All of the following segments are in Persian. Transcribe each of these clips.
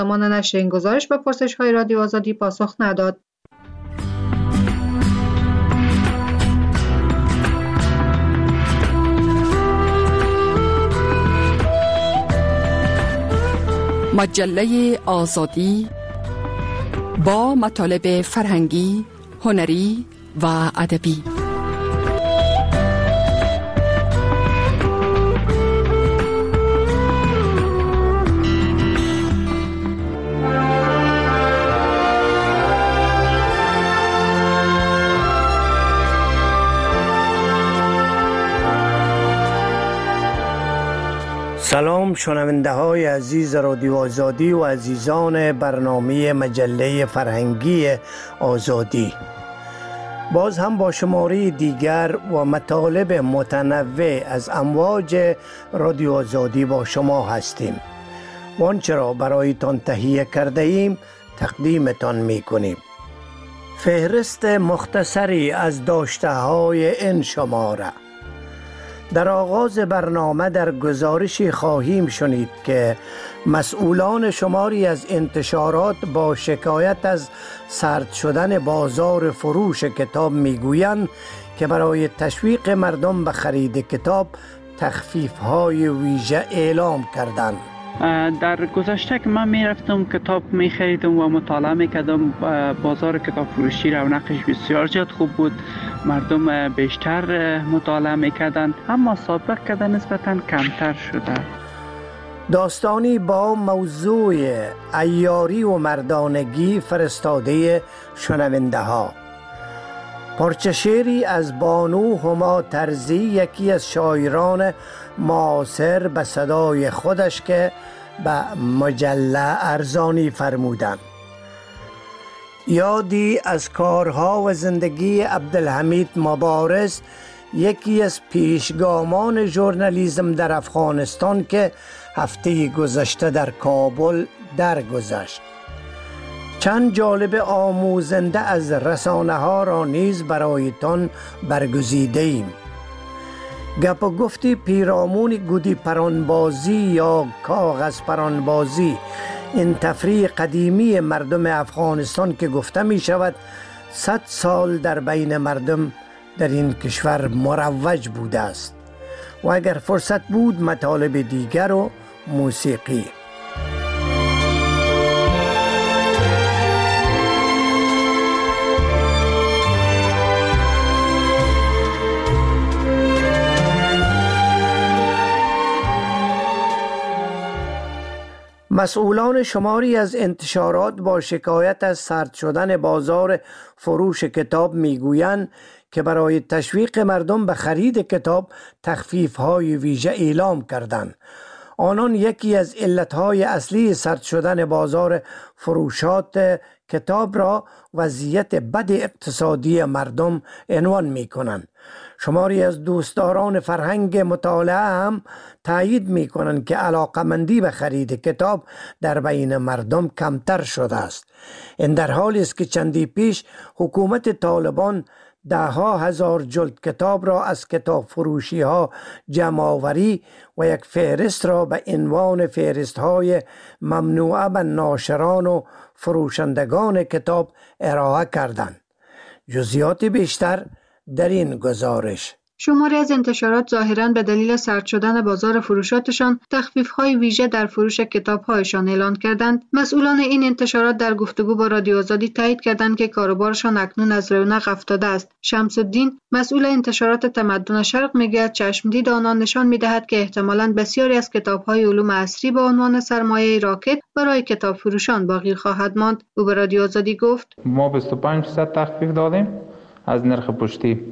زمان نشر این گزارش به پرسش‌های رادیو آزادی پاسخ نداد. مجله آزادی با مطالب فرهنگی، هنری و ادبی. سلام شنونده های عزیز رادیو آزادی و عزیزان برنامه مجله فرهنگی آزادی. باز هم با شماره دیگر و مطالب متنوع از امواج رادیو آزادی با شما هستیم و آنچه را برایتان تهیه کرده ایم تقدیمتان می کنیم. فهرست مختصری از داشته های این شماره. در آغاز برنامه در گزارشی خواهیم شنید که مسئولان شماری از انتشارات با شکایت از سرد شدن بازار فروش کتاب میگویند که برای تشویق مردم به خرید کتاب تخفیف‌های ویژه اعلام کردند. در گذشته که من میرفتم کتاب میخریدم و مطالعه میکردم، بازار کتاب فروشی رونقش بسیار زیاد خوب بود، مردم بیشتر مطالعه میکردن، اما سابق که نسبتاً کمتر شده. داستانی با موضوع عیاری و مردانگی فرستاده شنونده ها. پارچه شعری از بانو هما ترزی، یکی از شاعران معاصر، به صدای خودش که به مجله ارزانی فرمودند. یادی از کارها و زندگی عبدالحمید مبارز، یکی از پیشگامان ژورنالیسم در افغانستان که هفته گذشته در کابل درگذشت. چند جالب آموزنده از رسانه ها را نیز برایتان برگزیده ایم. گپ و گفتی پیرامون گودی پرانبازی یا کاغذ پرانبازی، این تفریح قدیمی مردم افغانستان که گفته می شود 100 سال در بین مردم در این کشور مروج بوده است. و اگر فرصت بود مطالب دیگر و موسیقی. مسئولان شماری از انتشارات با شکایت از سرد شدن بازار فروش کتاب میگویند که برای تشویق مردم به خرید کتاب تخفیف‌های ویژه اعلام کردند. آنان یکی از علتهای اصلی سرد شدن بازار فروشات کتاب را وضعیت بد اقتصادی مردم عنوان می کنند. شماری از دوستداران فرهنگ مطالعه هم تایید می کنند که علاقمندی به خرید کتاب در بین مردم کمتر شده است. این در حالی است که چندی پیش حکومت طالبان 10,000 جلد کتاب را از کتاب فروشی ها جمع آوری و یک فهرست را به عنوان فهرست های ممنوعه به ناشران و فروشندگان کتاب ارائه کردند. جزئیات بیشتر در این گزارش. شماری از انتشارات ظاهراً به دلیل سرد شدن بازار فروشاتشان تخفیف‌های ویژه در فروش کتاب‌هایشان اعلان کردند. مسئولان این انتشارات در گفتگو با رادیو آزادی تایید کردند که کاروبارشان اکنون از رونق افتاده است. شمس الدین، مسئول انتشارات تمدن شرق، میگوید چشمدید آنان نشان می‌دهد که احتمالاً بسیاری از کتاب‌های علوم عصری به عنوان سرمایه راکد برای کتاب فروشان باقی خواهد ماند. او به رادیو آزادی گفت: ما 25% تخفیف دادیم از نرخ پشتی.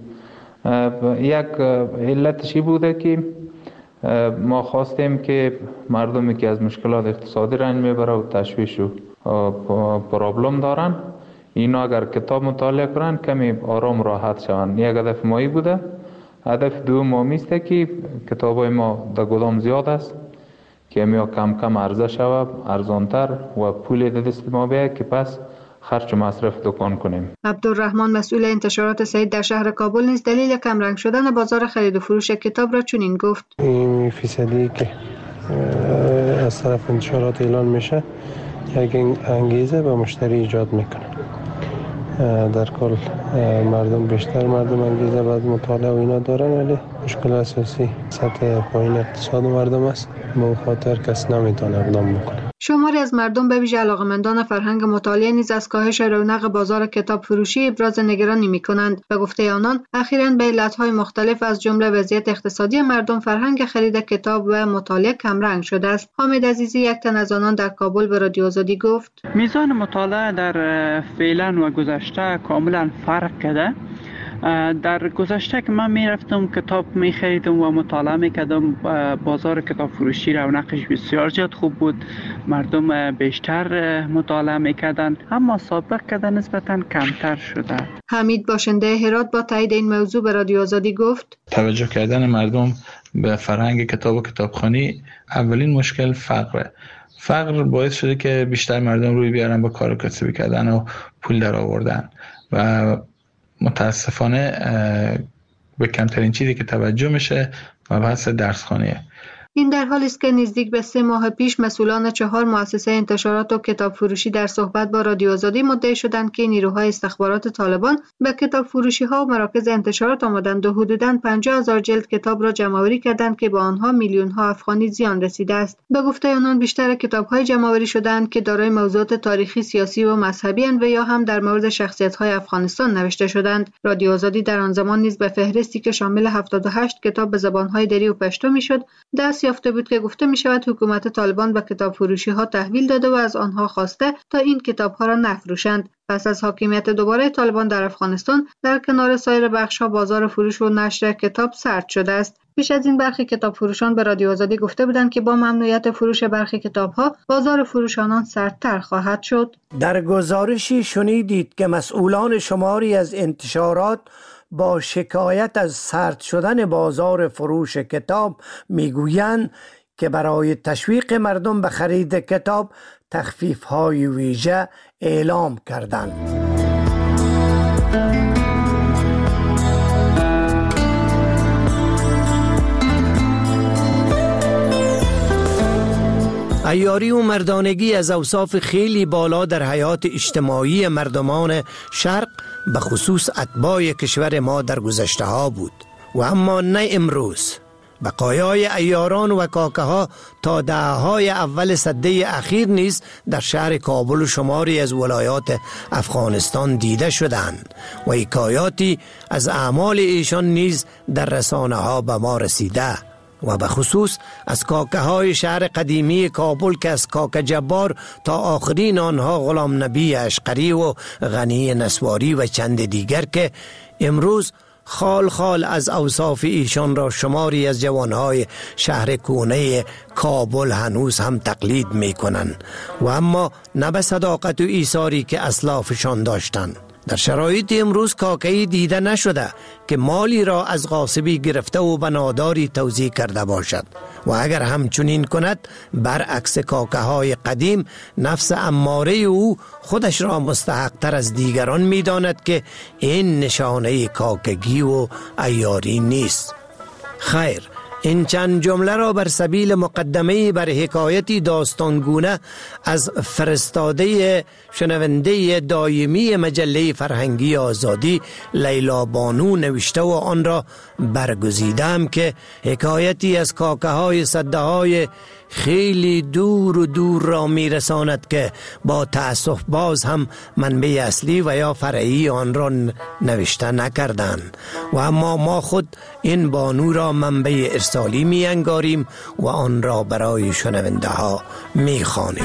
یک علتشی بوده که ما خواستیم که مردمی که از مشکلات اقتصادی رنج میبره و تشویش و پرابلم دارن، اینا اگر کتاب مطالعه کنن کمی آرام راحت شون. یک هدف مایی بوده. هدف دوم است که کتابای ما در گدام زیاد است که می کم کم عرضه شود، ارزانتر و پول در دست ما بیاید که پس خرج و مصرف دکان کنیم. عبدالرحمن، مسئول انتشارات سعید در شهر کابل، نیز دلیل کمرنگ شدن بازار خرید و فروش کتاب را چنین گفت: این فیصدی که از طرف انتشارات اعلان میشه یک انگیزه به مشتری ایجاد میکنه. در کل بیشتر مردم انگیزه بعد مطالعه و اینا دارن، ولی مشکل اساسی سطح پایین اقتصاد مردم است. به خاطر کس نمیتونه اقدام بکنه. شماری از مردم به ویژه علاقه‌مندان فرهنگ مطالعه نیز از کاهش رونق بازار کتاب فروشی ابراز نگرانی می‌کنند. به گفته آنان اخیراً به علت‌های مختلف از جمله وضعیت اقتصادی مردم فرهنگ خرید کتاب و مطالعه کمرنگ شده است. حامد عزیزی یک تن از آنان در کابل به رادیو آزادی گفت میزان مطالعه در فعلا و گذشته کاملا فرق کرده. در گذشته که من میرفتم کتاب میخریدم و مطالعه میکردم، بازار کتاب فروشی رونقش بسیار زیاد خوب بود، مردم بیشتر مطالعه میکردن، اما سابق کده نسبتا کمتر شده. حمید باشنده هرات با تایید این موضوع به رادیو آزادی گفت توجه کردن مردم به فرهنگ کتاب و کتابخوانی اولین مشکل فقره. فقر باعث شده که بیشتر مردم روی بیارن با کار کسبی کردن و پول در آوردن و متاسفانه به کمترین چیزی که توجه میشه مبحث درسخوانیه. این در حالی است که نزدیک به 3 ماه پیش مسئولان 4 مؤسسه انتشارات و کتاب فروشی در صحبت با رادیو آزادی مدعی شدند که نیروهای استخبارات طالبان به کتاب فروشی ها و مراکز انتشارات آمدند و حدوداً 50,000 جلد کتاب را جمع‌آوری کردند که با آنها میلیون ها افغانی زیان رسیده است. به گفته آنان بیشتر کتاب های جمع‌آوری شدند که دارای موضوعات تاریخی، سیاسی و مذهبی اند و یا هم در مورد شخصیت های افغانستان نوشته شدند. رادیو آزادی در آن زمان نیز به فهرستی که شامل 78 کتاب به زبان های دری و پشتو میشد دست یافته بود که گفته می شود حکومت طالبان به کتاب فروشی ها تحویل داده و از آنها خواسته تا این کتاب ها را نفروشند. پس از حاکمیت دوباره طالبان در افغانستان در کنار سایر بخش ها بازار فروش و نشر کتاب سرد شده است. پیش از این برخی کتاب فروشان به رادیو آزادی گفته بودند که با ممنوعیت فروش برخی کتاب ها بازار فروش آنان سردتر خواهد شد. در گزارشی شنیدید که مسئولان شماری از انتشارات با شکایت از سرد شدن بازار فروش کتاب میگویند که برای تشویق مردم به خرید کتاب تخفیف‌های ویژه اعلام کردند. عیاری و مردانگی از اوصاف خیلی بالا در حیات اجتماعی مردمان شرق به خصوص اتباع کشور ما در گذشته ها بود و اما نه امروز. بقایای عیاران و کاکه ها تا دهه‌های اول سده اخیر نیز در شهر کابل و شماری از ولایات افغانستان دیده شدند و حکایاتی از اعمال ایشان نیز در رسانه ها به ما رسیده و به خصوص از کاکه های شهر قدیمی کابل که از کاکه جبار تا آخرین آنها غلام نبی اشقری و غنی نسواری و چند دیگر که امروز خال خال از اوصاف ایشان را شماری از جوانهای شهر کونه کابل هنوز هم تقلید می کنند و اما نه به صداقت و ایثاری که اسلافشان داشتند. در شرایط امروز کاکه‌ای دیده نشده که مالی را از غاصبی گرفته و به ناداری توزیع کرده باشد و اگر همچنین کند برعکس کاکه‌های قدیم نفس اماره او خودش را مستحق تر از دیگران می داند که این نشانه کاکگی و عیاری نیست. خیر، این چند جمله را بر سبیل مقدمه بر حکایتی داستانگونه از فرستاده شنونده دایمی مجله فرهنگی آزادی لیلا بانو نوشته و آن را برگزیدم که حکایتی از کاکه های سده های خیلی دور و دور را میرساند که با تأسف باز هم منبع اصلی و یا فرعی آن را نوشته نکردند و اما ما خود این بانو را منبع ارسالی می انگاریم و آن را برای شنونده ها می خوانیم.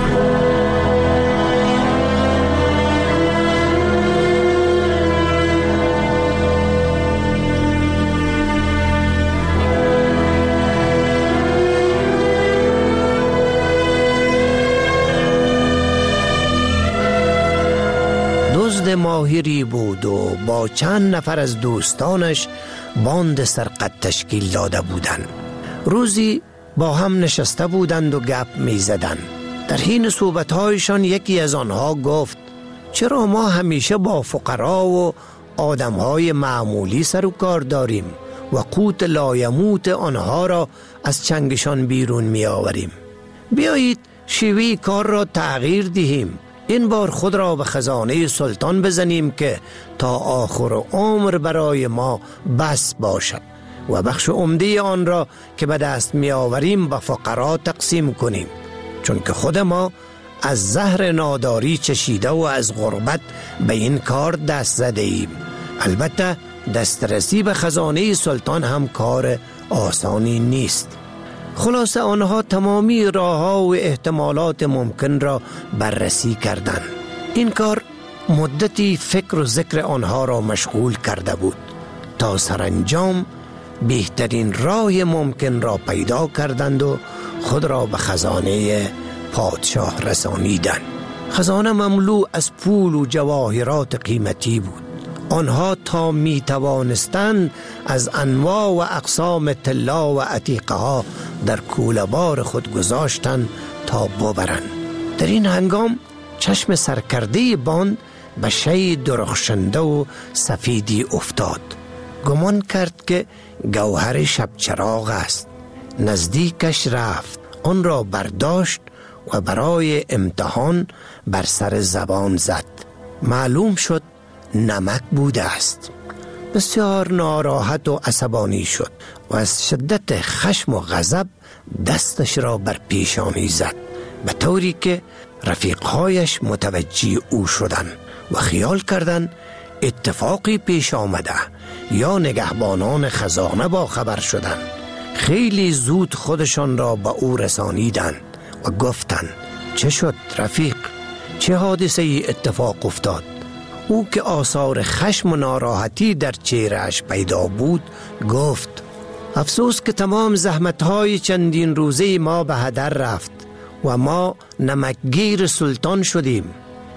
ماهری بود و با چند نفر از دوستانش باند سرقت تشکیل داده بودند. روزی با هم نشسته بودند و گپ می زدند. در حین صحبت‌هایشان یکی از آنها گفت چرا ما همیشه با فقرا و آدم‌های معمولی سر و کار داریم و قوت لایموت آنها را از چنگشان بیرون می آوریم؟ بیایید شیوه کار را تغییر دهیم. این بار خود را به خزانه سلطان بزنیم که تا آخر عمر برای ما بس باشد و بخش عمده آن را که به دست می آوریم به فقرا تقسیم کنیم، چون که خود ما از زهر ناداری چشیده و از غربت به این کار دست زده ایم. البته دسترسی به خزانه سلطان هم کار آسانی نیست. خلاصه آنها تمامی راه‌ها و احتمالات ممکن را بررسی کردند. این کار مدتی فکر و ذکر آنها را مشغول کرده بود تا سرانجام بهترین راه ممکن را پیدا کردند و خود را به خزانه پادشاه رسانیدند. خزانه مملو از پول و جواهرات قیمتی بود. آنها تا می توانستند از انواع و اقسام طلا و عتیقه ها در کوله‌بار خود گذاشتند تا ببرند. در این هنگام چشم سرکرده باند به شی درخشنده و سفیدی افتاد. گمان کرد که گوهر شب چراغ است. نزدیکش رفت، آن را برداشت و برای امتحان بر سر زبان زد. معلوم شد نمک بوده است. بسیار ناراحت و عصبانی شد و از شدت خشم و غضب دستش را بر پیشانی زد، به طوری که رفیقهایش متوجه او شدند و خیال کردند اتفاقی پیش آمده یا نگهبانان خزانه با خبر شدند. خیلی زود خودشان را به او رسانیدند و گفتند چه شد رفیق؟ چه حادثه ای اتفاق افتاد؟ او که آثار خشم و ناراحتی در چهرهش پیدا بود گفت افسوس که تمام زحمتهای چندین روزه ما به هدر رفت و ما نمکگیر سلطان شدیم.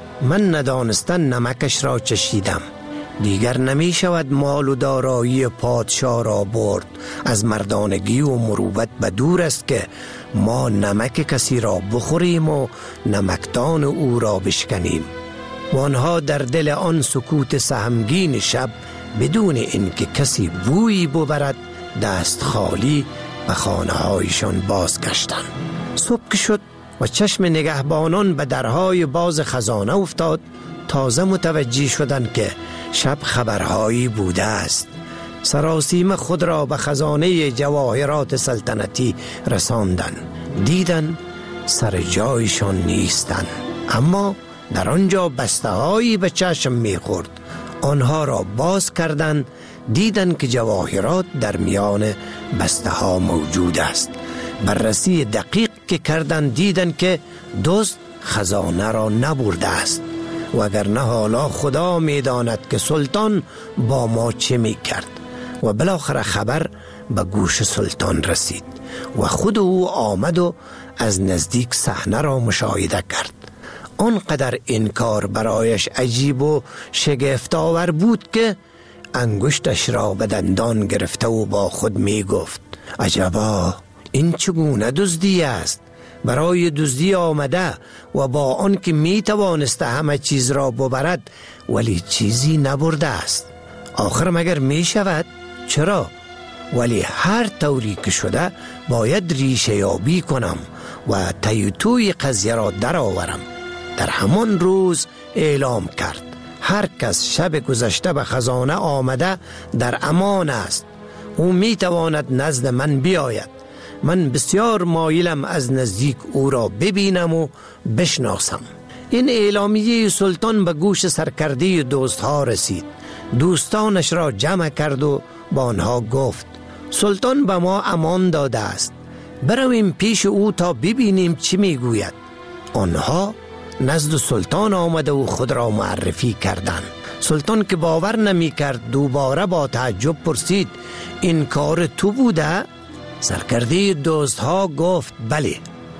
من ندانستن نمکش را چشیدم. دیگر نمی شود مال و دارایی پادشاه را برد. از مردانگی و مروت به دور است که ما نمک کسی را بخوریم و نمکدان او را بشکنیم. و آنها در دل آن سکوت سهمگین شب بدون اینکه کسی بویی ببرد دست خالی به خانه هایشان بازگشتند. صبح که شد و چشم نگهبانان به درهای باز خزانه افتاد، تازه متوجه شدند که شب خبرهایی بوده است. سراسیمه خود را به خزانه جواهرات سلطنتی رساندند. دیدند سر جایشان نیستند، اما در آنجا بسته‌هایی به چشم می‌خورد. آنها را باز کردند، دیدند که جواهرات در میان بسته‌ها موجود است. بررسی دقیق که کردند دیدند که دزد خزانه را نبرده است، وگرنه حالا خدا می‌داند که سلطان با ما چه می‌کرد. و بالاخره خبر به گوش سلطان رسید و خود او آمد و از نزدیک صحنه را مشاهده کرد. آنقدر این کار برایش عجیب و شگفت‌آور بود که انگشتش را به دندان گرفته و با خود می گفت عجبا، این چگونه دزدی است؟ برای دزدی آمده و با آن که می توانسته همه چیز را ببرد ولی چیزی نبرده است. آخر مگر می شود؟ چرا؟ ولی هر طوری که شده باید ریشه یابی کنم و توی قضیه را در آورم. در همان روز اعلام کرد هر کس شب گذشته به خزانه آمده در امان است. او می تواند نزد من بیاید. من بسیار مایلم از نزدیک او را ببینم و بشناسم. این اعلامیه سلطان به گوش سرکرده دوستها رسید. دوستانش را جمع کرد و با آنها گفت سلطان به ما امان داده است، برویم پیش او تا ببینیم چی میگوید. آنها نزد سلطان آمده و خود را معرفی کردند. سلطان که باور نمی کرد دوباره با تعجب پرسید این کار تو بوده؟ سرکرده دوستها گفت بله.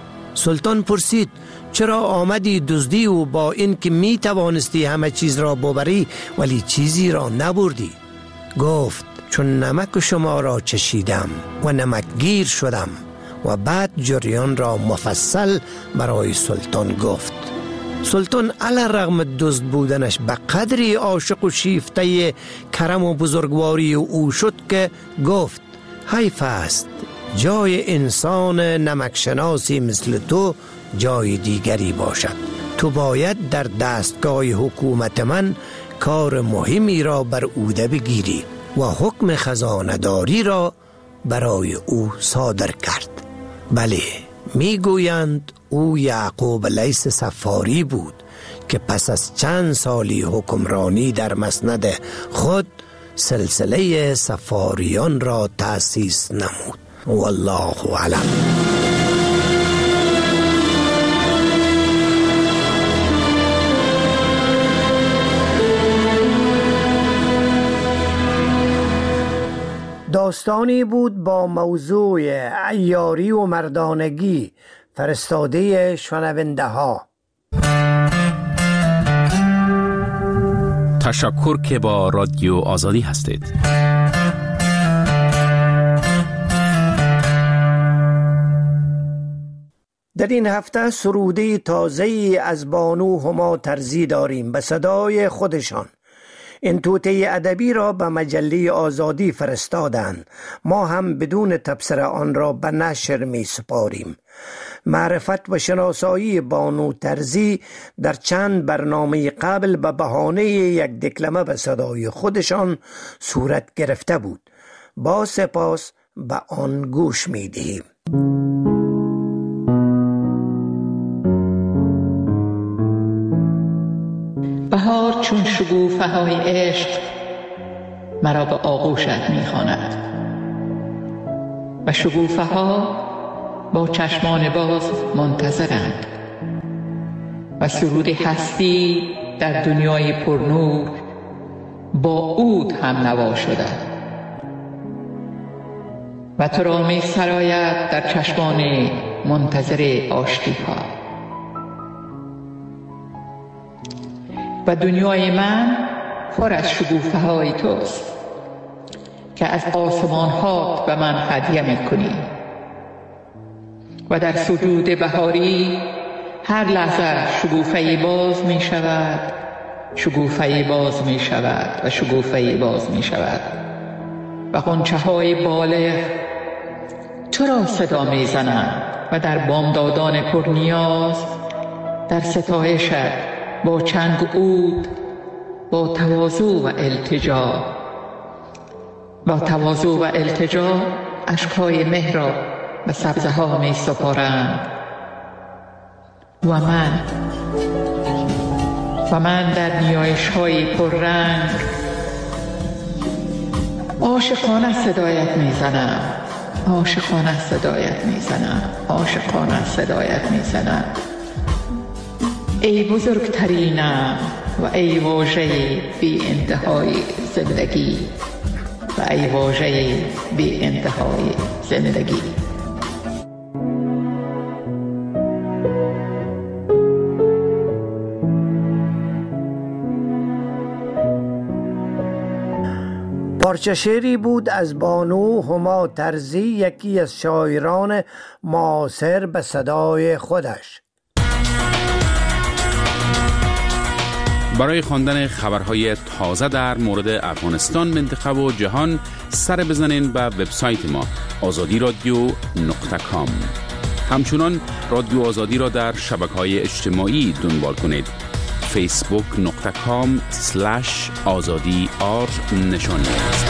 سلطان پرسید چرا آمدی دزدی و با این که می توانستی همه چیز را ببری ولی چیزی را نبردی؟ گفت چون نمک شما را چشیدم و نمکگیر شدم. و بعد جریان را مفصل برای سلطان گفت. سلطان علی رغم دزد بودنش به قدری عاشق و شیفته کرم و بزرگواری او شد که گفت حیف است جای انسان نمکشناسی مثل تو جای دیگری باشد. تو باید در دستگاه حکومت من کار مهمی را بر عهده بگیری و حکم خزانه‌داری را برای او صادر کرد. بله، میگویند او یعقوب لیث صفاری بود که پس از چند سالی حکمرانی در مسند خود سلسله صفاریان را تأسیس نمود. والله اعلم. داستانی بود با موضوع عیاری و مردانگی، فرستاده شنونده ها. تشکر که با رادیو آزادی هستید. در این هفته سروده تازه‌ای از بانو هما ترزی داریم به صدای خودشان. این توطئه ادبی را به مجله آزادی فرستادند. ما هم بدون تبصره آن را به نشر می سپاریم. معرفت و شناسایی بانو ترزی در چند برنامه قبل به بهانه یک دکلمه به صدای خودشان صورت گرفته بود. با سپاس به آن گوش می دهیم. بهار چون شگوفه های عشق مرا به آغوشت می‌خواند و شگوفه ها با چشمان باز منتظرند و سرود هستی در دنیای پرنور با عود هم نوا شده و تو را می سراید در چشمان منتظر آشتی ها. و دنیای من پر از شگوفه های توست که از آسمان ها به من هدیه میکنی و در سجود بهاری هر لحظه شگوفه باز می شود، شگوفه باز می شود و شگوفه باز می شود و غنچه های بالغ تو را صدا می زنند و در بامدادان پرنیاز در ستایشت با چنگ عود، با تواضع و التجا اشکهای مهر را به سبزه ها می سپارند و من در نیایش های پررنگ عاشقانه صدایت می زنم، عاشقانه صدایت می زنم، عاشقانه صدایت می زنم. ای بزرگترینم و ای واژه بی انتهای زندگی و ای واژه بی انتهای زندگی. پارچه شعری بود از بانو هما ترزی، یکی از شاعران معاصر به صدای خودش. برای خواندن خبرهای تازه در مورد افغانستان، منطقه و جهان سر بزنین به وبسایت ما azadi.radio.com. همچنان رادیو آزادی را در شبکه‌های اجتماعی دنبال کنید. facebook.com/azadi_r نشانی است.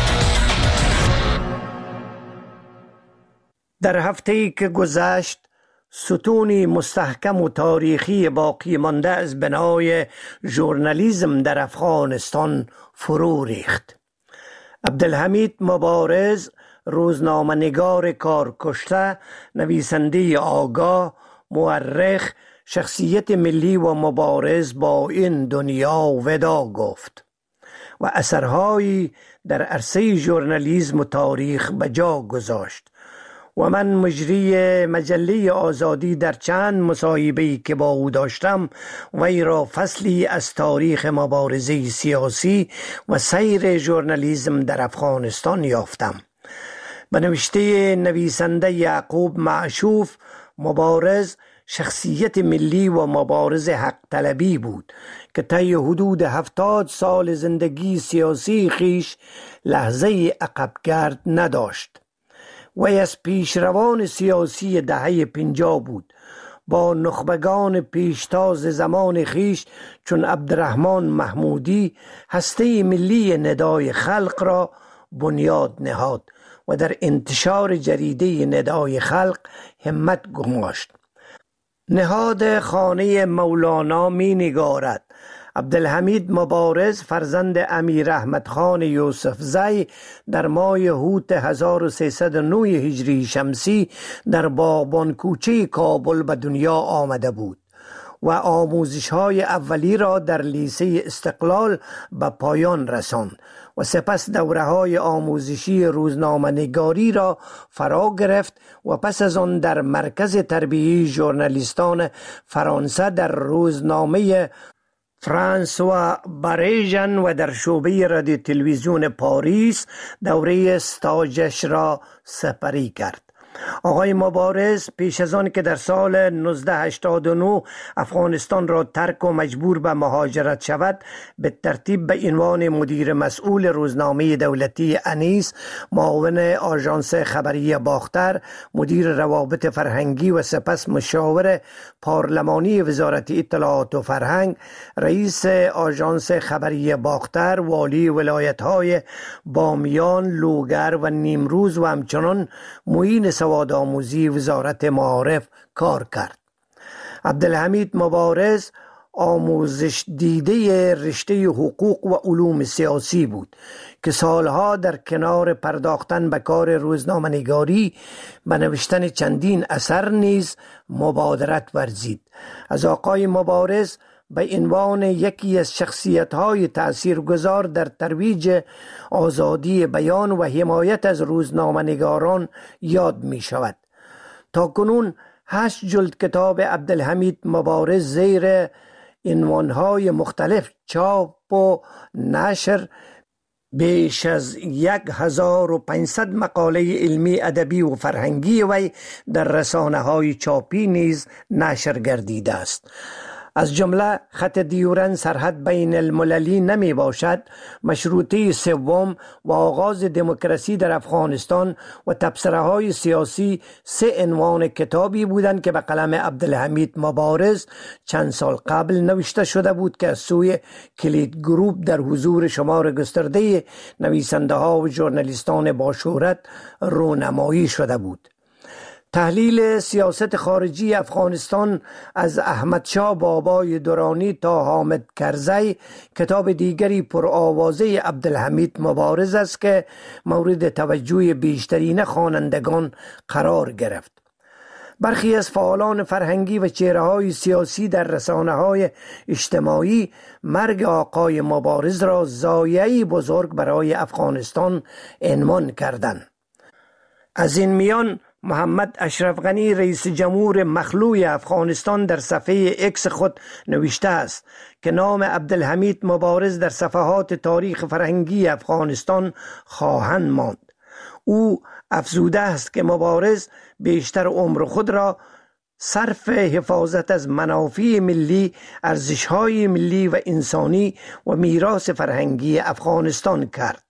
در هفته‌ای که گذشت ستونی مستحکم و تاریخی باقی مانده از بنای ژورنالیسم در افغانستان فرو ریخت. عبدالحمید مبارز، روزنامه‌نگار کارکشته، نویسنده آگاه، مورخ، شخصیت ملی و مبارز با این دنیا ودا گفت و اثرهایی در عرصه ژورنالیسم و تاریخ به جا گذاشت و من مجری مجله آزادی در چند مصاحبه‌ای که با او داشتم وی را فصلی از تاریخ مبارزه سیاسی و سیر ژورنالیسم در افغانستان یافتم. به نوشته نویسنده یعقوب معشوف، مبارز شخصیت ملی و مبارز حق طلبی بود که طی حدود 70 سال زندگی سیاسی خیش لحظه عقبگرد نداشت. وی از پیشروان سیاسی دهه 50 بود. با نخبگان پیشتاز زمان خیش چون عبدالرحمن محمودی هسته ملی ندای خلق را بنیاد نهاد و در انتشار جریده ندای خلق همت گماشت. نهاد خانه مولانا می نگارد. عبدالحمید مبارز فرزند امیر احمد خان یوسف زی در ماه هوت 1309 هجری شمسی در باغبان کوچه کابل به دنیا آمده بود و آموزش های اولی را در لیسه استقلال به پایان رساند و سپس دوره های آموزشی روزنامه نگاری را فرا گرفت و پس از آن در مرکز تربیتی ژورنالیستان فرانسه در روزنامه فرانسوا باریژن و در شعبه رادیو تلویزیون پاریس دوره استاجش را سپری کرد. آقای مبارز پیش از آن که در سال 1989 افغانستان را ترک و مجبور به مهاجرت شود، به ترتیب به عنوان مدیر مسئول روزنامه دولتی انیس، معاون آژانس خبری باختر، مدیر روابط فرهنگی و سپس مشاور پارلمانی وزارت اطلاعات و فرهنگ، رئیس آژانس خبری باختر، والی ولایت‌های بامیان، لوگر و نیمروز و همچنان معین سواد آموزی وزارت معارف کار کرد. عبدالحمید مبارز آموزش دیده رشته حقوق و علوم سیاسی بود که سالها در کنار پرداختن به کار روزنامه نگاری به نوشتن چندین اثر نیز مبادرت ورزید. از آقای مبارز به عنوان یکی از شخصیت‌های تأثیرگذار در ترویج آزادی بیان و حمایت از روزنامه‌نگاران یاد می‌شود. تاکنون 8 جلد کتاب عبدالحمید مبارز زیر عنوان‌های مختلف چاپ و نشر، بیش از 1500 مقاله علمی، ادبی و فرهنگی وی در رسانه‌های چاپی نیز نشر گردیده است. از جمله خط دیورن سرحد بین المللی نمی باشد، مشروطه سوم و آغاز دموکراسی در افغانستان و تبصره های سیاسی 3 عنوان کتابی بودند که به قلم عبدالحمید مبارز چند سال قبل نوشته شده بود که از سوی کلید گروپ در حضور شمار گسترده نویسنده ها و ژورنالیستان با شهرت رونمایی شده بود. تحلیل سیاست خارجی افغانستان از احمدشاه بابای درانی تا حامد کرزی کتاب دیگری پرآوازه عبدالحمید مبارز است که مورد توجه بیشترین خوانندگان قرار گرفت. برخی از فعالان فرهنگی و چهره‌های سیاسی در رسانه‌های اجتماعی مرگ آقای مبارز را ضایعه‌ای بزرگ برای افغانستان عنوان کردند. از این میان محمد اشرف غنی رئیس جمهور مخلوع افغانستان در صفحه اکس خود نوشته است که نام عبدالحمید مبارز در صفحات تاریخ فرهنگی افغانستان خواهند ماند. او افزوده است که مبارز بیشتر عمر خود را صرف حفاظت از منافع ملی، ارزش‌های ملی و انسانی و میراث فرهنگی افغانستان کرد.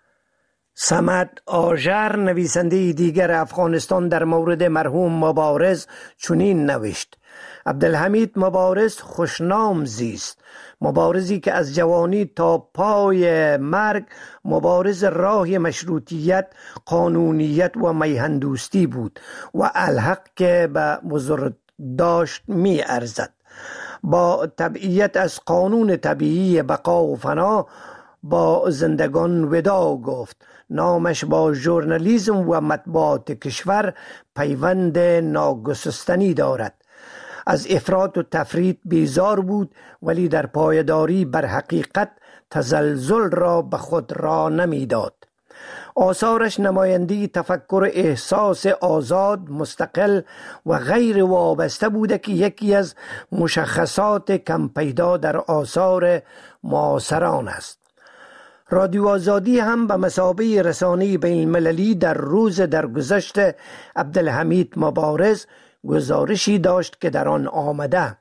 صمد آژر نویسنده دیگر افغانستان در مورد مرحوم مبارز چنین نوشت: عبدالحمید مبارز خوشنام زیست، مبارزی که از جوانی تا پای مرگ مبارز راه مشروطیت، قانونیت و میهندوستی بود و الحق که به بزرگ داشت می ارزد. با تبعیت از قانون طبیعی بقا و فنا با زندگان وداع گفت. نامش با ژورنالیسم و مطبوعات کشور پیوند ناگسستنی دارد. از افراط و تفرید بیزار بود، ولی در پایداری بر حقیقت تزلزل را به خود را نمیداد. آثارش نماینده تفکر احساس آزاد، مستقل و غیر وابسته بوده که یکی از مشخصات کم پیدا در آثار معاصران است. رادیو آزادی هم به مثابه رسانه بین المللی در روز درگذشت عبدالحمید مبارز گزارشی داشت که در آن آمده: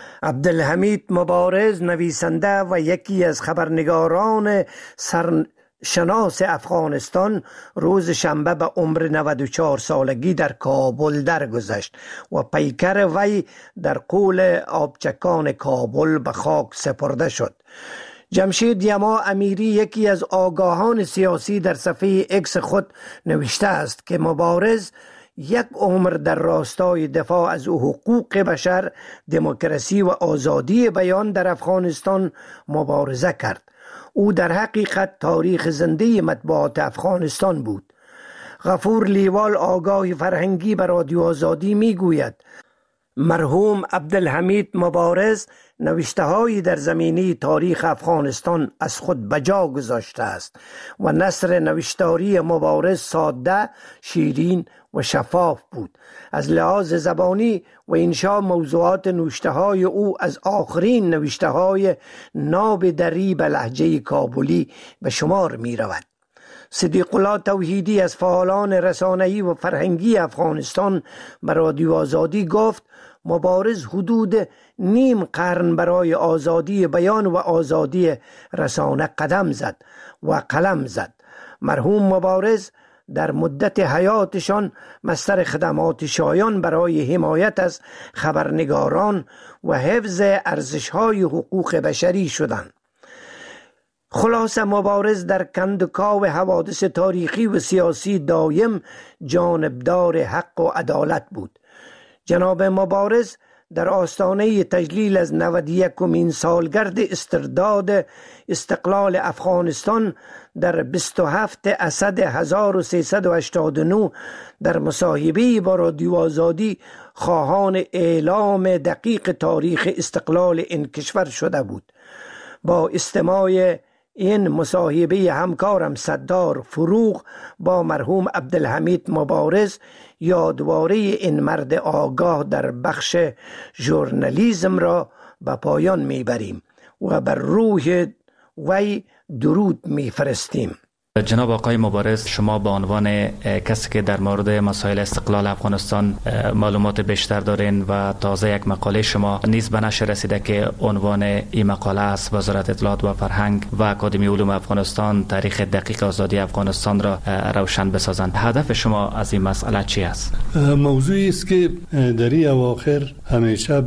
عبدالحمید مبارز نویسنده و یکی از خبرنگاران شناس افغانستان روز شنبه به عمر 94 سالگی در کابل درگذشت و پیکر وی در قول آبچکان کابل به خاک سپرده شد. جمشید یما امیری، یکی از آگاهان سیاسی، در صفحه اکس خود نوشته است که مبارز یک عمر در راستای دفاع از حقوق بشر، دموکراسی و آزادی بیان در افغانستان مبارزه کرد. او در حقیقت تاریخ زنده مطبوعات افغانستان بود. غفور لیوال، آگاه فرهنگی، به رادیو آزادی می گوید مرحوم عبدالحمید مبارز نوشته‌هایی در زمینه تاریخ افغانستان از خود بجا گذاشته است و نثر نوشتاری مبارز ساده، شیرین و شفاف بود. از لحاظ زبانی و انشاء موضوعات نوشته‌های او از آخرین نوشته‌های ناب دری به لهجه کابلی به شمار می رود. صدیق الله توحیدی از فعالان رسانه‌ای و فرهنگی افغانستان به رادیو آزادی گفت مبارز حدود نیم قرن برای آزادی بیان و آزادی رسانه قدم زد و قلم زد. مرحوم مبارز در مدت حیاتشان مصدر خدمات شایان برای حمایت از خبرنگاران و حفظ ارزش‌های حقوق بشری شدند. خلاصه مبارز در کندوکاو حوادث تاریخی و سیاسی دایم جانبدار حق و عدالت بود. جناب مبارز در آستانه تجلیل از 91مین سالگرد استرداد استقلال افغانستان در 27 اسد 1389 در مصاحبه‌ای با رادیو آزادی خواهان اعلام دقیق تاریخ استقلال این کشور شده بود. با استماع این مصاحبه همکارم ستار فروغ با مرحوم عبدالحمید مبارز یادواره این مرد آگاه در بخش ژورنالیسم را به پایان میبریم و بر روح وی درود میفرستیم. جناب آقای مبارز، شما به عنوان کسی که در مورد مسائل استقلال افغانستان معلومات بیشتر دارین و تازه یک مقاله شما نیز به نشر رسیده که عنوان این مقاله است وزارت اطلاعات و فرهنگ و اکادمی علوم افغانستان تاریخ دقیق آزادی افغانستان را روشن بسازند. هدف شما از این مسئله چی است؟ موضوعی است که در این اواخر همیشه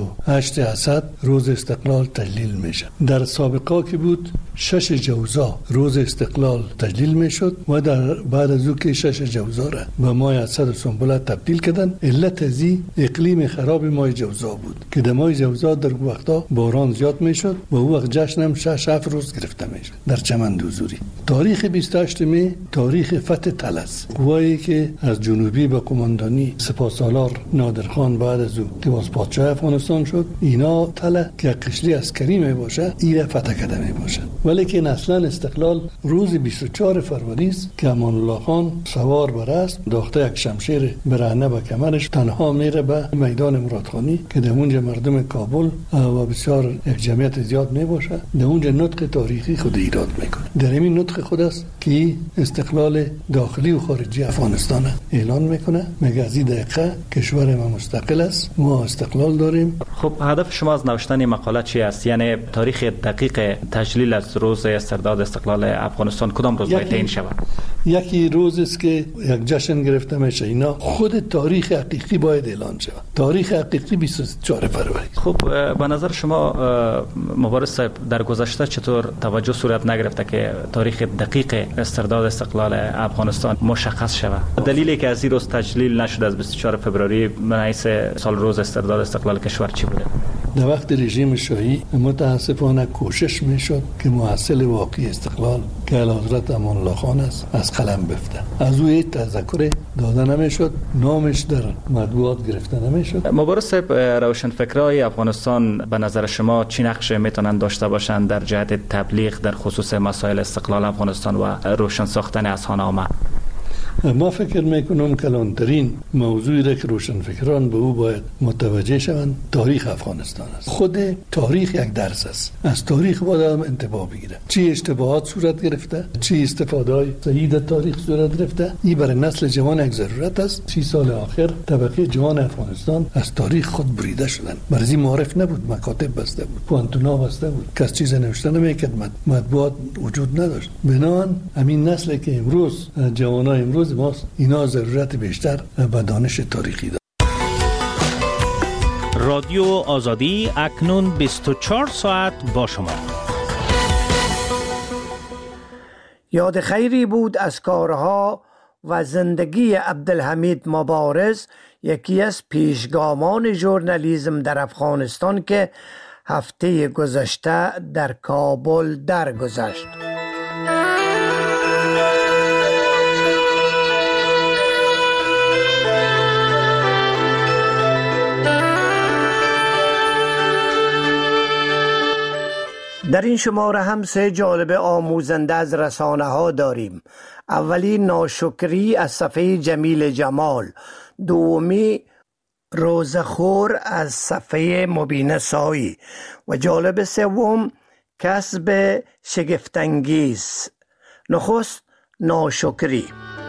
28 اسد روز استقلال تجلیل میشه. در سابقه که بود 6 جوزا روز استقلال تجلیل میشد و در بعد از او که 6 جوزا را به ماه اسد سنبله تبدیل کردن. علت ازی اقلیم خراب ماه جوزا بود که در ماه جوزا در وقتا باران زیاد میشد و او وقت جشن هم 6 روز گرفته میشد در چمن دوزوری. تاریخ 28 می تاریخ فتح طلس، قوایی که از جنوبی به قماندانی سپاسالار نادرخان بعد از او که باز پادشاه افغانستان شد، اینا طلع که قشلی عسکری می باشه ایره فتح کرده می باشه. ولی که اصلا استقلال روز 24 فروری است که امان الله خان سوار بر اسب داخته یک شمشیر برهنه به کمرش تنها میره به میدان مرادخانی که در اونجا مردم کابل و بسیار یک جمعیت زیاد می باشه. در اونجا نطق تاریخی خود ایراد میکنه. در این نطق خود است که استقلال داخلی و خارجی افغانستان اعلان میکنه. میگه از این دقیقه کشور ما مستقل است، ما استقلال داریم. خب هدف شما از نوشتن این مقاله چی است؟ یعنی تاریخ دقیق تجلیل از روز استرداد استقلال افغانستان کدام روز باید تعیین شود؟ یکی روز است که یک جشن گرفته میشه. اینا خود تاریخ حقیقی باید اعلان شود. تاریخ حقیقی 24 فروری. خب به نظر شما مبارز صاحب در گذشته چطور توجه صورت نگرفته که تاریخ دقیق استرداد استقلال افغانستان مشخص شود؟ دلیلی که از این روز تجلیل نشد از 24 فوریه منعکس سال روز استرداد استقلال کشور چی بوده؟ در وقت رژیم شاهی متاسفانه کوشش میشد که محصل واقعی استقلال که اعلیحضرت امان الله خان است از قلم بفته. از او هیچ تذکر داده نمیشد، نامش در مطبوعات گرفته نمیشد. مبارز صاحب، روشنفکرای افغانستان به نظر شما چی نقش میتونن داشته باشند در جهت تبلیغ در خصوص مسائل استقلال افغانستان و روشن ساختن اذهان عامه؟ ما فکر میکنم کلانترین موضوعی را که روشنفکران به او باید متوجه شوند تاریخ افغانستان است. خود تاریخ یک درس است. از تاریخ باید آدم انتباه بگیره. چی اشتباهات صورت گرفته، چی استفاده‌های صحیح در تاریخ صورت گرفته. این برای نسل جوان یک ضرورت است. 30 سال آخر طبقه جوان افغانستان از تاریخ خود بریده شدند. برای معرف نبود، مکاتب بسته بود، پوانتونا بسته بود، کس چیز نوشته نمیکرد، مطبوعات وجود نداشت. بنابراین همین نسل که امروز جوانای امروز ماست، اینا ضرورت بیشتر به دانش تاریخی دارند. رادیو آزادی اکنون 24 ساعت با شما. یاد خیری بود از کارها و زندگی عبدالحمید مبارز، یکی از پیشگامان ژورنالیسم در افغانستان که هفته گذشته در کابل درگذشت. در این شماره هم 3 جالب آموزنده از رسانه ها داریم. اولی ناشکری از صفحه جمیل جمال، دومی روزخور از صفحه مبینه سایی و جالب سوم کسب شگفت‌انگیز. نخست ناشکری.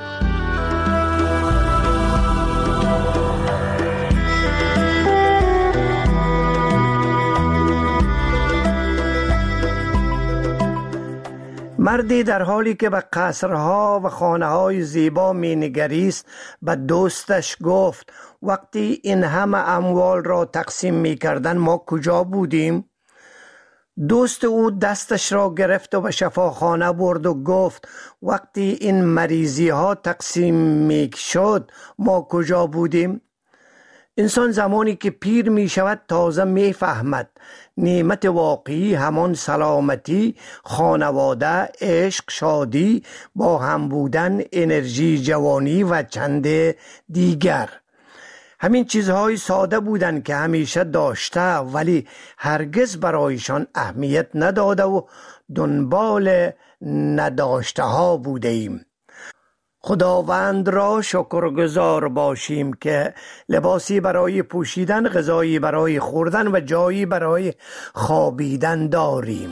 مردی در حالی که به قصرها و خانه‌های زیبا می‌نگریست به دوستش گفت وقتی این همه اموال را تقسیم می‌کردند ما کجا بودیم؟ دوست او دستش را گرفت و به شفاخانه برد و گفت وقتی این مریضی‌ها تقسیم می‌شد ما کجا بودیم؟ انسان زمانی که پیر می شود تازه می فهمد نعمت واقعی همان سلامتی، خانواده، عشق، شادی، با هم بودن، انرژی جوانی و چند دیگر. همین چیزهای ساده بودند که همیشه داشته ولی هرگز برایشان اهمیت نداده و دنبال نداشته ها بوده ایم. خداوند را شکرگزار باشیم که لباسی برای پوشیدن، غذایی برای خوردن و جایی برای خوابیدن داریم.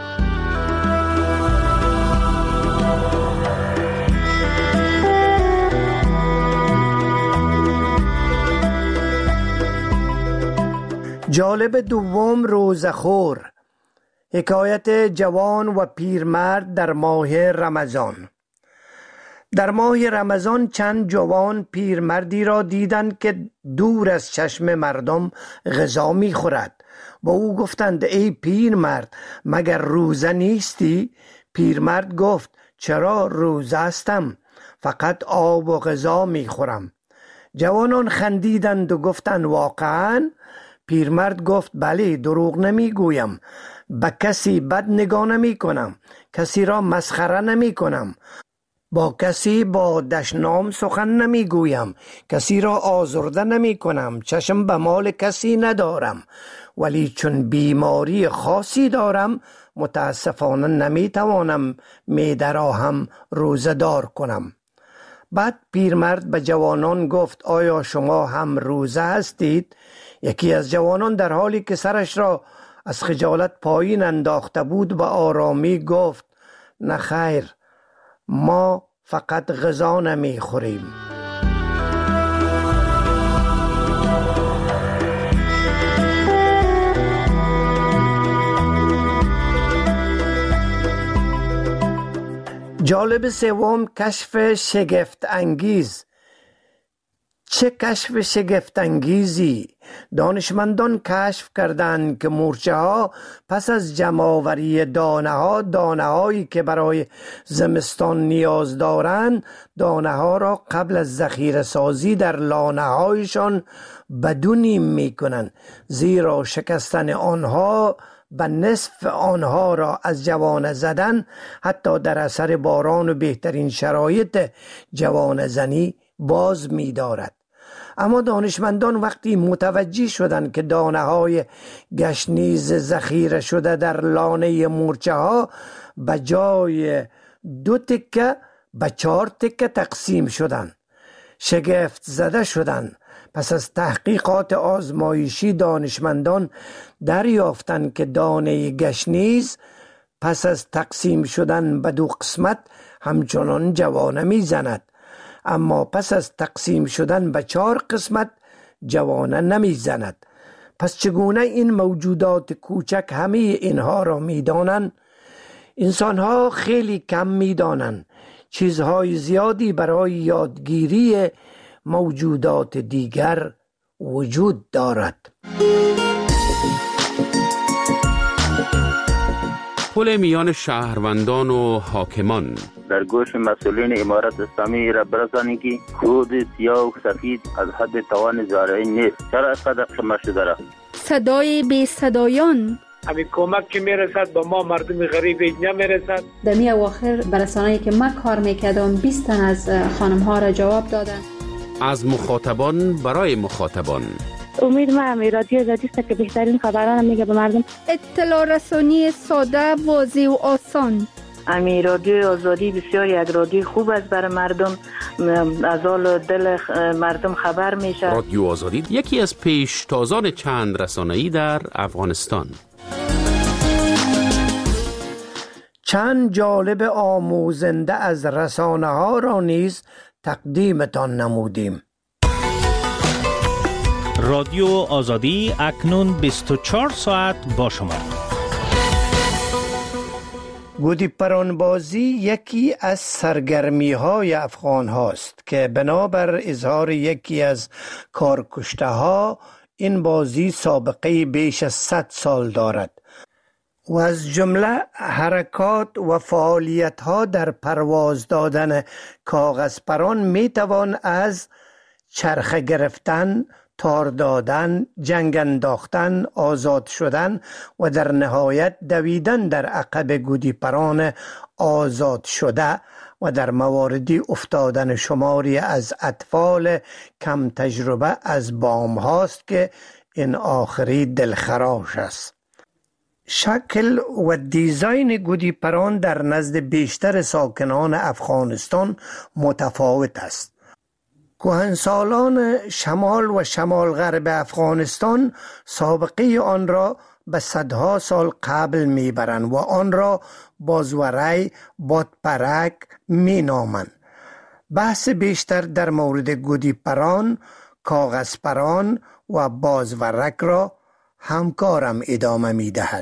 جالب دوم روزخور، حکایت جوان و پیرمرد در ماه رمضان. در ماه رمضان چند جوان پیرمردی را دیدند که دور از چشم مردم غذا می خورد. با او گفتند ای پیرمرد مگر روزه نیستی؟ پیرمرد گفت چرا روزه هستم، فقط آب و غذا می خورم. جوانان خندیدند و گفتند واقعا؟ پیرمرد گفت بله، دروغ نمی گویم. به کسی بد نگاه نمی کنم، کسی را مسخره نمی کنم، با کسی با دشنام سخن نمی گویم، کسی را آزرده نمی کنم، چشم به مال کسی ندارم، ولی چون بیماری خاصی دارم متاسفانه نمی توانم معده را هم روزه دار کنم. بعد پیرمرد به جوانان گفت آیا شما هم روزه هستید؟ یکی از جوانان در حالی که سرش را از خجالت پایین انداخته بود به آرامی گفت نه خیر، ما فقط غذا نمی خوریم. جالب سوم کشف شگفت انگیز. چه کشف شگفت انگیزی! دانشمندان کشف کردند که مورچه ها پس از جمع‌آوری دانه هایی که برای زمستان نیاز دارند دانه ها را قبل از ذخیره سازی در لانه هایشان بدونیم می کنند، زیرا شکستن آنها به نصف آنها را از جوانه زدن حتی در اثر باران و بهترین شرایط جوانه زنی باز می دارد. اما دانشمندان وقتی متوجه شدند که دانه های گشنیز ذخیره شده در لانه مورچه ها به جای 2 تکه به 4 تکه تقسیم شدند. شگفت زده شدند. پس از تحقیقات آزمایشی دانشمندان دریافتند که دانه گشنیز پس از تقسیم شدن به 2 قسمت همچنان جوانه میزند، اما پس از تقسیم شدن به 4 قسمت جوانه نمیزند. پس چگونه این موجودات کوچک همه اینها را میدانند؟ انسانها خیلی کم میدانند. چیزهای زیادی برای یادگیری موجودات دیگر وجود دارد. پل میان شهروندان و حاکمان. در گوش مسئولین امارت اسلامی را برسانید که خود سیاه و سفید از حد توان زارعی نیست. چرا اینقدر خمه شده را؟ صدای بی صدایان. همین کمک که میرسد به ما مردم غریب نمیرسد. در می اواخر برسانه‌ای که من کار میکردم 20 تن از خانم ها را جواب دادن. از مخاطبان برای مخاطبان. امید من رادیو آزادی است که بهترین خبران میگه به مردم. اطلاع رسانی ساده، واضح و آسان. امی رادیو آزادی بسیار یک رادیو خوب است برای مردم، از حال دل مردم خبر میشه. رادیو آزادی یکی از پیشتازان چند رسانه‌ای در افغانستان. چند جالب آموزنده از رسانه ها را نیز تقدیمتان نمودیم. رادیو آزادی اکنون 24 ساعت با شما. گودیپران بازی یکی از سرگرمی های افغان هاست که بنابر اظهار یکی از کارکشته ها این بازی سابقه بیش از 100 سال دارد و از جمله حرکات و فعالیت ها در پرواز دادن کاغذ پران می توان از چرخه گرفتن، تار دادن، جنگ انداختن، آزاد شدن و در نهایت دویدن در عقب گودیپران آزاد شده و در مواردی افتادن شماری از اطفال کم تجربه از بام هاست که این آخری دلخراش است. شکل و دیزاین گودیپران در نزد بیشتر ساکنان افغانستان متفاوت است. کهنسالان شمال و شمال غرب افغانستان سابقه آن را به صدها سال قبل میبرند و آن را بازوری، بادپرک می نامند. بحث بیشتر در مورد گودیپران، کاغذپران و بازورک را همکارم ادامه می دهد.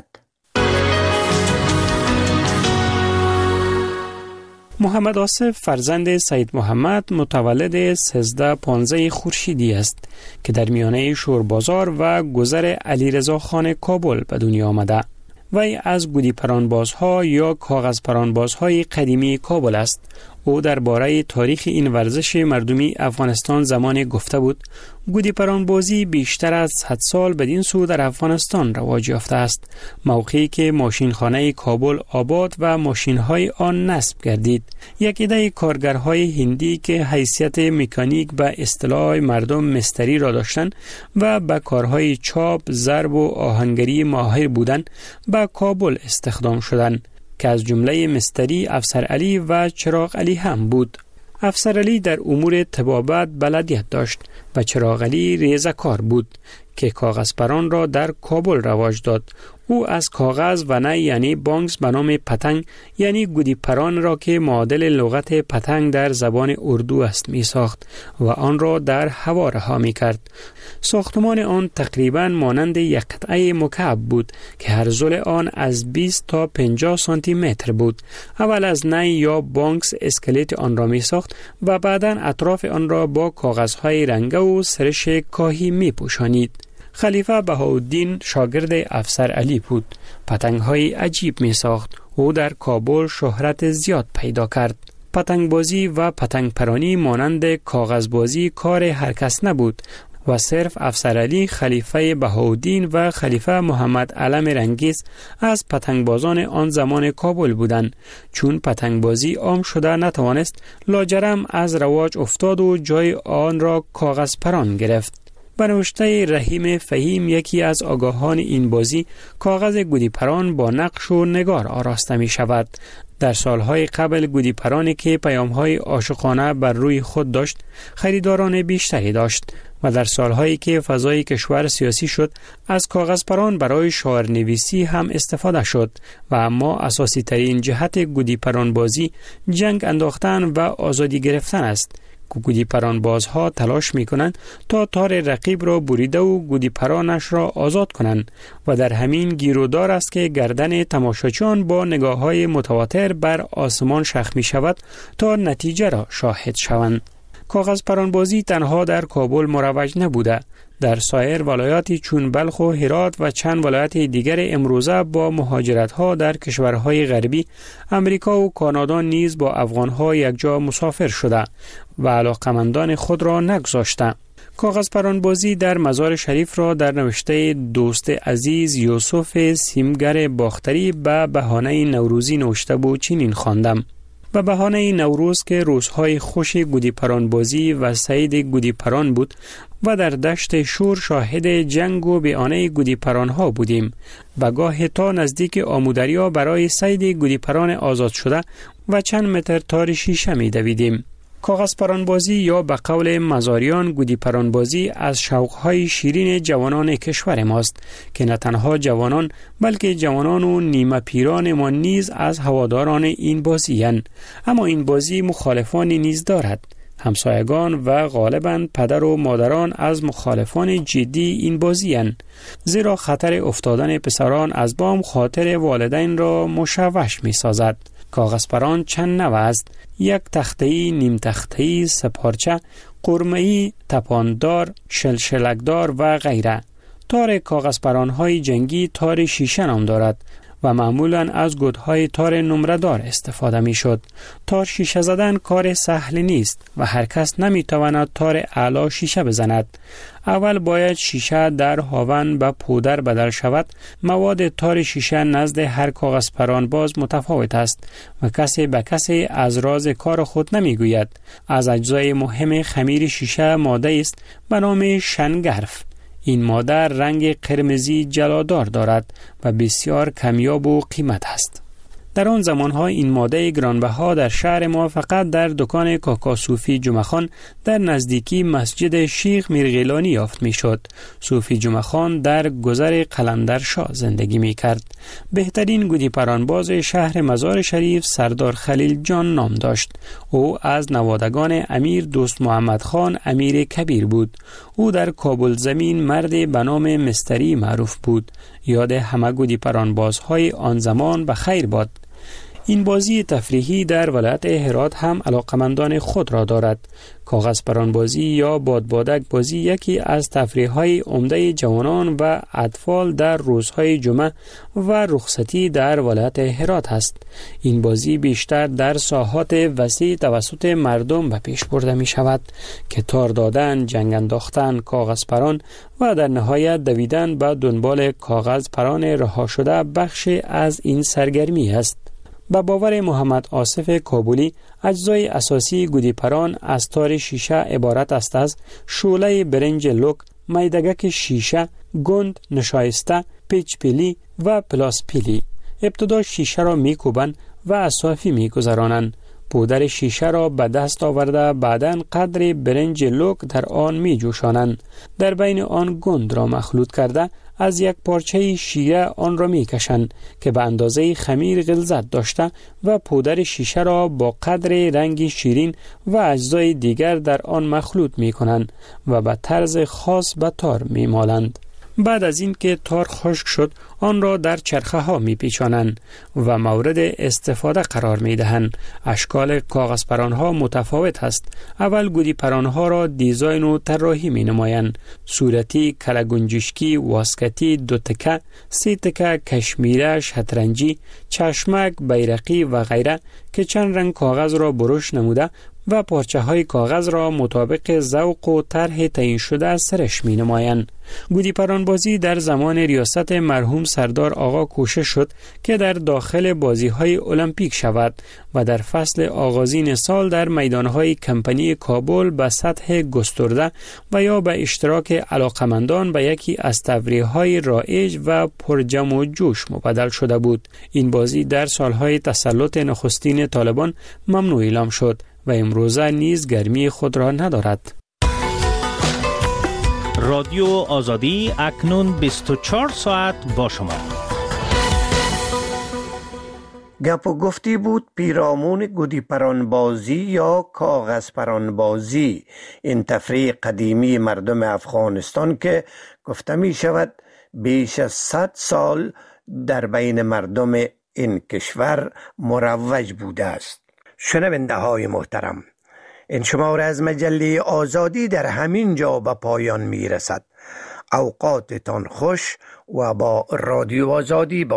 محمد آصف فرزند سید محمد متولد 1315 خورشیدی است که در میانه شوربازار و گذر علیرضا خان کابل به دنیا آمده. وی از گودیپرانبازها یا کاغذپرانبازهای قدیمی کابل است. او درباره تاریخ این ورزش مردمی افغانستان زمان گفته بود: گودیپرانبازی بیشتر از 100 سال بدین سو در افغانستان رواج یافته است، موقعی که ماشینخانه کابل آباد و ماشینهای آن نصب گردید. یک عده کارگرهای هندی که حیثیت مکانیک به اصطلاح مردم مستری را داشتند و به کارهای چاپ، ضرب و آهنگری ماهر بودند به کابل استخدام شدند که از جمله مستری افسرعلی و چراغ علی هم بود. افسرعلی در امور طبابت بلدیت داشت و چراغ علی ریزه‌کار بود که کاغذپران را در کابل رواج داد. او از کاغذ و نه یعنی بانگز به نام پتنگ یعنی گودیپران را که معادل لغت پتنگ در زبان اردو است می ساخت و آن را در هوا رها می کرد. ساختمان آن تقریبا مانند یک قطعه مکعب بود که هر ضلع آن از 20 تا 50 سانتی متر بود. اول از نی یا بانگز اسکلت آن را می ساخت و بعدا اطراف آن را با کاغذهای رنگه و سرش کاهی می پوشانید. خلیفه بهاءالدین شاگرد افسرعلی بود. پتنگ‌های عجیب می ساخت. او در کابل شهرت زیاد پیدا کرد. پتنگبازی و پتنگ پرانی مانند کاغذبازی کار هر کس نبود و صرف افسرعلی، خلیفه بهاءالدین و خلیفه محمد علم رنگیز از پتنگبازان آن زمان کابل بودند. چون پتنگبازی عام شده نتوانست، لاجرم از رواج افتاد و جای آن را کاغذ پران گرفت. به نوشته رحیم فهیم، یکی از آگاهان این بازی، کاغذ گودی پران با نقش و نگار آراسته می شود. در سالهای قبل گودی پرانی که پیام‌های عاشقانه بر روی خود داشت، خریداران بیشتری داشت و در سالهایی که فضای کشور سیاسی شد، از کاغذ پران برای شعارنویسی هم استفاده شد و اما اساسی ترین جهت گودی پران بازی جنگ انداختن و آزادی گرفتن است. گودی پران بازها تلاش می کنند تا تار رقیب را بریده و گودی پرانش را آزاد کنند و در همین گیرودار است که گردن تماشاچیان با نگاه های متواتر بر آسمان شخ می شود تا نتیجه را شاهد شوند. کاغذ پران بازی تنها در کابل مروج نبوده. در سایر ولایاتی چون بلخ و هرات و چند ولایت دیگر امروزه با مهاجرت‌ها در کشورهای غربی، امریکا و کانادا نیز با افغان‌ها یکجا مسافر شده و علاقمندان خود را نگذاشته. کاغذ پران بازی در مزار شریف را در نوشته دوست عزیز یوسف سیمگر باختری به بهانه نوروزی نوشته بود چنین خواندم: به بهانه نوروز که روزهای خوش گودی پران بازی و صید گودی پران بود و در دشت شور شاهد جنگ و بیانه گودی پران ها بودیم و گاه تا نزدیک آمودریا برای صید گودی پران آزاد شده و چند متر تار شیشه می دویدیم. کاغذ پران بازی یا به قول مزاریان گودی پران بازی از شوقهای شیرین جوانان کشور ماست که نه تنها جوانان بلکه جوانان و نیمه پیران ما نیز از هواداران این بازی هستند. اما این بازی مخالفانی نیز دارد. همسایگان و غالباً پدر و مادران از مخالفان جدی این بازی هستند، زیرا خطر افتادن پسران از بام خاطر والدین را مشوش می سازد. کاغذ پران چند نوع است: یک تخته‌ای، نیم تخته‌ای، سپارچه، قرمه‌ای، تپاندار، شلشلکدار و غیره. تار کاغذ پران‌های جنگی تار شیشه نام دارد و معمولاً از گودهای تار نمره‌دار استفاده می‌شد. تار شیشه زدن کار سهل نیست و هر کس نمی‌تواند تار اعلی شیشه بزند. اول باید شیشه در هاون به پودر بدل شود. مواد تار شیشه نزد هر کاغذ پران باز متفاوت است و کسی به کسی از راز کار خود نمی‌گوید. از اجزای مهم خمیر شیشه ماده است به نام شنگرف. این ماده رنگ قرمزی جلادار دارد و بسیار کمیاب و قیمت است. در آن زمانها این ماده گرانبها در شهر ما فقط در دکان کاکا صوفی جمعخان در نزدیکی مسجد شیخ میرغیلانی یافت می شد. صوفی جمعخان در گذر قلندرشاه زندگی می کرد. بهترین گودی پرانباز شهر مزار شریف سردار خلیل جان نام داشت. او از نوادگان امیر دوست محمد خان امیر کبیر بود. او در کابل زمین مرد به نام مستری معروف بود. یاد همه گودی پرانبازهای آن زمان به خیر باد. این بازی تفریحی در ولایت هرات هم علاقمندان خود را دارد. کاغذ پران بازی یا بادبادک بازی یکی از تفریح‌های عمده جوانان و اطفال در روزهای جمعه و رخصتی در ولایت هرات است. این بازی بیشتر در ساحات وسیع توسط مردم به پیش برده می شود که تار دادن، جنگ انداختن، کاغذ پران و در نهایت دویدن به دنبال کاغذ پران رها شده بخش از این سرگرمی است. به باور محمد آصف کابلی، اجزای اساسی گودی پران از تار شیشه عبارت است از شعله برنج لوک، میدگک شیشه، گند نشایسته، پیچ پیلی و پلاس پیلی. ابتدا شیشه را میکوبند و از صافی میگذرانند. پودر شیشه را به دست آورده بعداً قدر برنج لوک در آن می جوشانند. در بین آن گند را مخلوط کرده از یک پارچه شیره آن را می کشند که به اندازه خمیر غلظت داشته و پودر شیشه را با قدر رنگ شیرین و اجزای دیگر در آن مخلوط می کنند و به طرز خاص به تار می مالند. بعد از این که تار خشک شد آن را در چرخه ها می پیچانند و مورد استفاده قرار می دهند. اشکال کاغذ پران ها متفاوت است. اول گودی پران ها را دیزاین و طراحی می نمایند. صورتی، کلگنجشکی، واسکتی، دو تکه، سی تکه، کشمیره، شطرنجی، چشمک، بیرقی و غیره که چند رنگ کاغذ را برش نموده و پارچه های کاغذ را مطابق ذوق و طرح تعیین شده از سرش می نمایند. گودی پرانبازی در زمان ریاست مرحوم سردار آقا کوشش شد که در داخل بازی های المپیک شود و در فصل آغازین سال در میدانهای کمپانی کابل به سطح گسترده و یا به اشتراک علاقمندان به یکی از تفریح‌های رایج و پرجم و جوش مبدل شده بود. این بازی در سالهای تسلط نخستین طالبان ممنوع اعلام شد و امروزه نیز گرمی خود را ندارد. رادیو آزادی اکنون 24 ساعت با شما. گپ و گفتی بود پیرامون گودی پرانبازی یا کاغذ پرانبازی، این تفریح قدیمی مردم افغانستان که گفته می شود بیش از 100 سال در بین مردم این کشور مروج بوده است. شنونده های محترم، این شماره از مجله آزادی در همین جا به پایان می رسد. اوقاتتان خوش و با رادیو آزادی